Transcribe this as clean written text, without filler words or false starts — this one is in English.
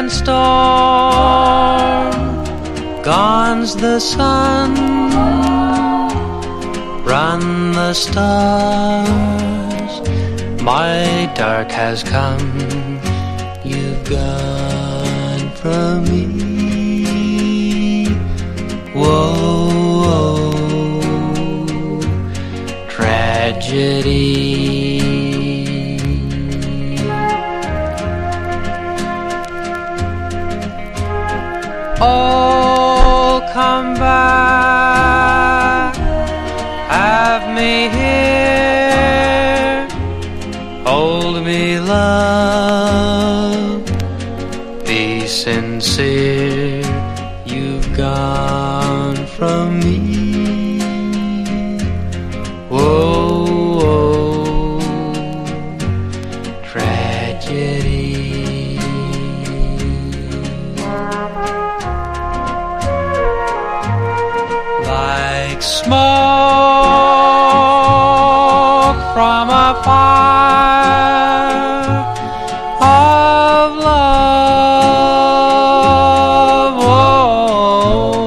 and storm. Gone's the sun, run the stars. My dark has come, you've gone from me. Whoa, tragedy. Oh, come back, have me here, hold me, love, be sincere. You've gone from me. Whoa, tragedy. Like smoke